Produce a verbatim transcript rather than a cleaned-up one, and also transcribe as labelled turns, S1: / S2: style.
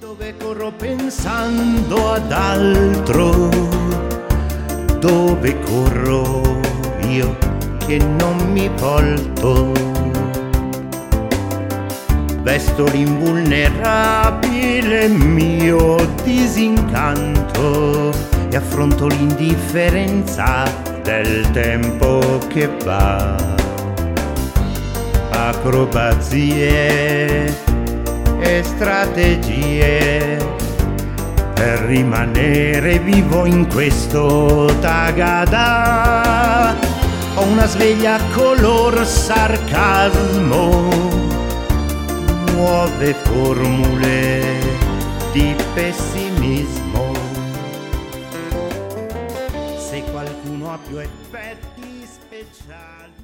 S1: Dove corro pensando ad altro, dove corro io che non mi volto, vesto l'invulnerabile mio disincanto e affronto l'indifferenza del tempo che va. Acrobazie e strategie per rimanere vivo in questo tagada. Ho una sveglia color sarcasmo, nuove formule di pessimismo. Se qualcuno ha più effetti speciali